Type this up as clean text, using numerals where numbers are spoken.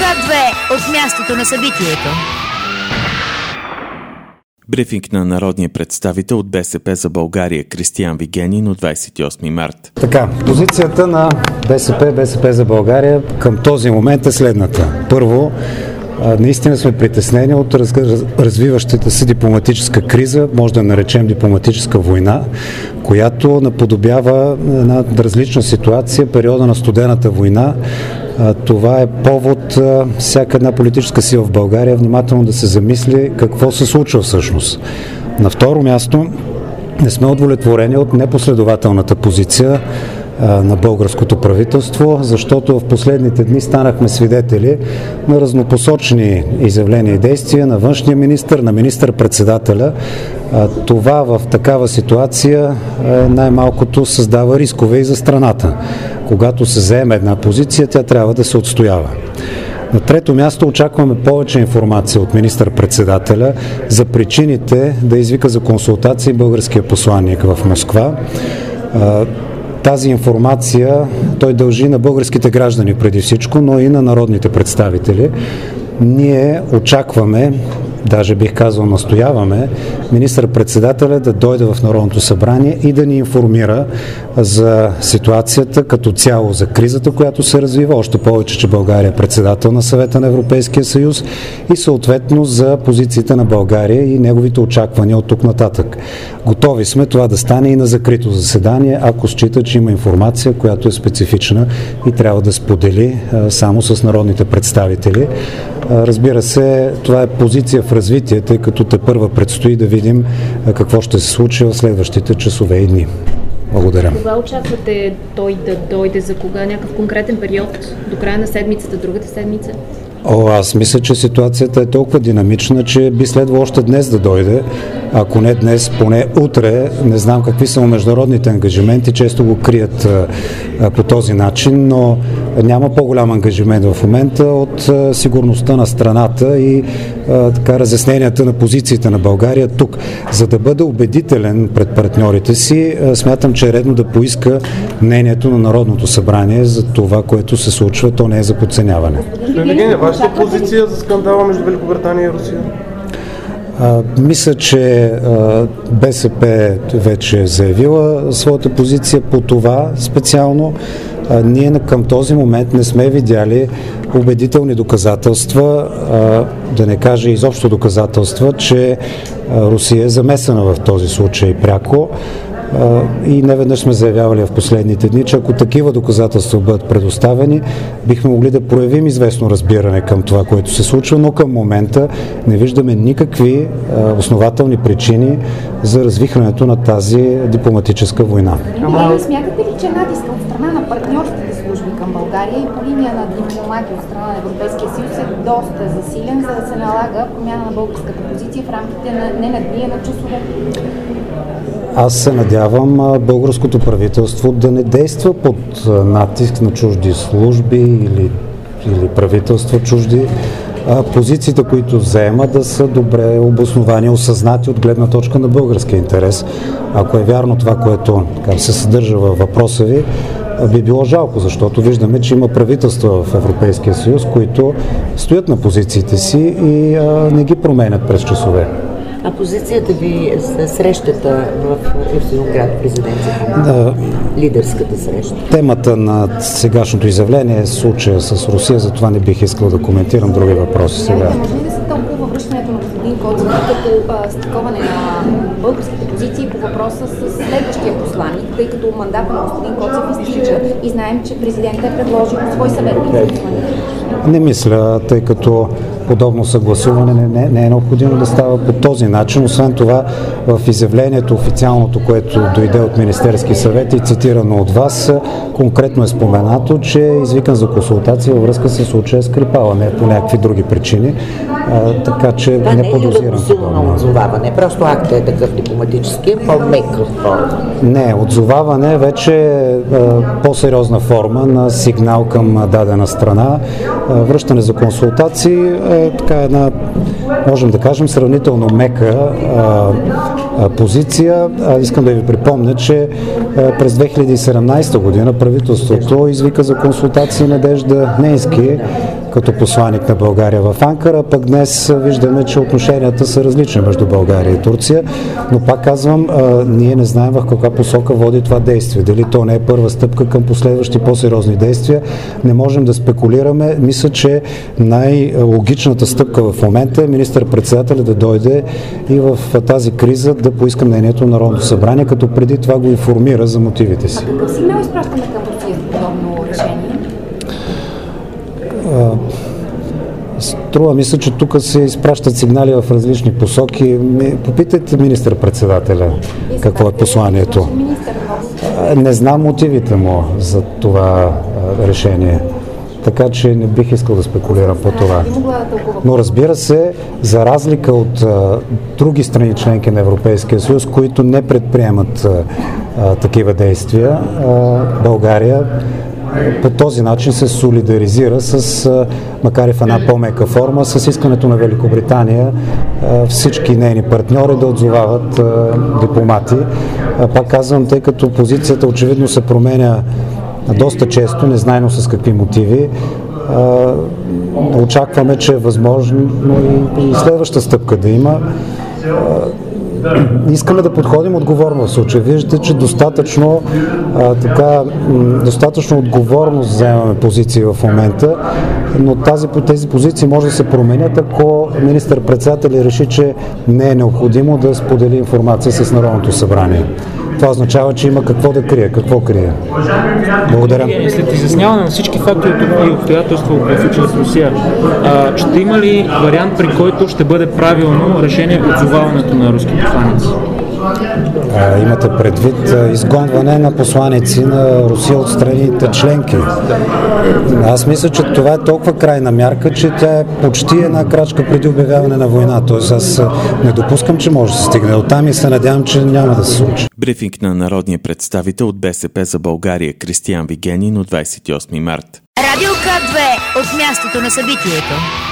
2 от мястото на събитието. Брифинг на народния представител от БСП за България Кристиян Вигенин от 28 март. Така, позицията на БСП за България към този момент е следната. Първо, наистина сме притеснени от развиващата се дипломатическа криза, може да наречем дипломатическа война, която наподобява една различна ситуация, периода на студената война. Това е повод всяка една политическа сила в България внимателно да се замисли какво се случва всъщност. На второ място, не сме удовлетворени от непоследователната позиция на българското правителство, защото в последните дни станахме свидетели на разнопосочни изявления и действия на външния министър, на министър-председателя. Това в такава ситуация най-малкото създава рискове и за страната. Когато се заеме една позиция, тя трябва да се отстоява. На трето място очакваме повече информация от министър-председателя за причините да извика за консултации българския посланник в Москва. Тази информация той дължи на българските граждани преди всичко, но и на народните представители. Ние очакваме, даже бих казал настояваме, министър-председателя да дойде в Народното събрание и да ни информира за ситуацията като цяло, за кризата, която се развива, още повече, че България е председател на Съвета на Европейския съюз и съответно за позициите на България и неговите очаквания от тук нататък. Готови сме това да стане и на закрито заседание, ако счита, че има информация, която е специфична и трябва да сподели само с народните представители. Разбира се, това е позиция в развитие, тъй като тепърва предстои да видим какво ще се случи в следващите часове и дни. Благодаря. Кога очаквате той да дойде? За кога? Някакъв конкретен период? До края на седмицата, другата седмица? Аз мисля, че ситуацията е толкова динамична, че би следвало още днес да дойде. Ако не днес, поне утре. Не знам какви са международните ангажименти, често го крият по този начин, но няма по-голям ангажимент в момента от сигурността на страната и така разясненията на позициите на България тук. За да бъде убедителен пред партньорите си, смятам, че е редно да поиска мнението на Народното събрание за това, което се случва. То не е за подценяване. Вашата позиция за скандала между Великобритания и Русия? Мисля, че БСП вече е заявила своята позиция по това специално. Ние към този момент не сме видяли убедителни доказателства, да не кажа изобщо доказателства, че Русия е замесена в този случай пряко. И неведнъж сме заявявали в последните дни, че ако такива доказателства бъдат предоставени, бихме могли да проявим известно разбиране към това, което се случва, но към момента не виждаме никакви основателни причини за развихрането на тази дипломатическа война. Смятате ли, че натиска от страна на партньорските служби към България и по линия на дипломати от страна на Европейския съюз е доста засилен, за да се налага промяна на българската позиция в рамките на не на дни, а на часове? Аз се надявам българското правителство да не действа под натиск на чужди служби или правителства чужди. Позициите, които взема, да са добре обосновани, осъзнати от гледна точка на българския интерес. Ако е вярно това, което се съдържа във въпроса ви, би било жалко, защото виждаме, че има правителства в Европейския съюз, които стоят на позициите си и не ги променят през часове. А позицията ви за срещата в Евксинград, президенцията, лидерската среща? Темата на сегашното изявление е случая с Русия, затова не бих искал да коментирам други въпроси сега. Може ли да се тълкува връщането на господин Коцев като стиковане на българските позиции по въпроса с следващия посланик, тъй като мандата на господин Коцев изтича и знаем, че президентът е предложил свой съветник? Не мисля, тъй като подобно съгласуване не е необходимо да става по този начин. Освен това, в изявлението официалното, което дойде от Министерски съвет и цитирано от вас, конкретно е споменато, че е извикан за консултация във връзка с случая Скрипала, не по някакви други причини. Така че не подозирам. Това не е отзоваване, просто актът е такъв дипломатически, по-мека форма. Не, отзоваване вече е по-сериозна форма на сигнал към дадена страна. Връщане за консултации е така една, можем да кажем, сравнително мека позиция. Искам да ви припомня, че през 2017 година правителството извика за консултации Надежда Нейнски, като посланик на България в Анкара, пък днес виждаме, че отношенията са различни между България и Турция, но пак казвам, ние не знаем в каква посока води това действие. Дали то не е първа стъпка към последващи по-сериозни действия, не можем да спекулираме. Мисля, че най-логичната стъпка в момента е министър-председателя да дойде и в тази криза да поиска мнението на Народното събрание, като преди това го информира за мотивите си. А какъв сигнал изпращаме към Русия с подобно решение? Струва мисля, че тук се изпращат сигнали в различни посоки. Попитайте министър-председателя какво е посланието. Не знам мотивите му за това решение. Така че не бих искал да спекулирам по това. Но разбира се, за разлика от други страни членки на Европейския съюз, които не предприемат такива действия, България по този начин се солидаризира с, макар и в една по-мека форма, с искането на Великобритания всички нейни партньори да отзовават дипломати. Пак казвам, тъй като позицията очевидно се променя доста често, незнайно с какви мотиви, очакваме, че е възможно и следваща стъпка да има. Искаме да подходим отговорно в случая. Виждате, че достатъчно отговорно вземаме позиции в момента, но тези позиции може да се променят, ако министър-председател реши, че не е необходимо да сподели информация с Народното събрание. Това означава, че има какво да крие. Какво крие? Благодаря. След изясняване на всички факти и обстоятелства в случая с Русия, ще има ли вариант, при който ще бъде правилно решение отзоваването на руски посланици? Имате предвид изгонване на посланици на Русия от страните членки. Аз мисля, че това е толкова крайна мярка, че тя е почти една крачка преди обявяване на война. Тоест аз не допускам, че може да се стигне до там и се надявам, че няма да се случи. Брифинг на народния представител от БСП за България Кристиан Вигенин от 28 март. Радио К2 от мястото на събитието.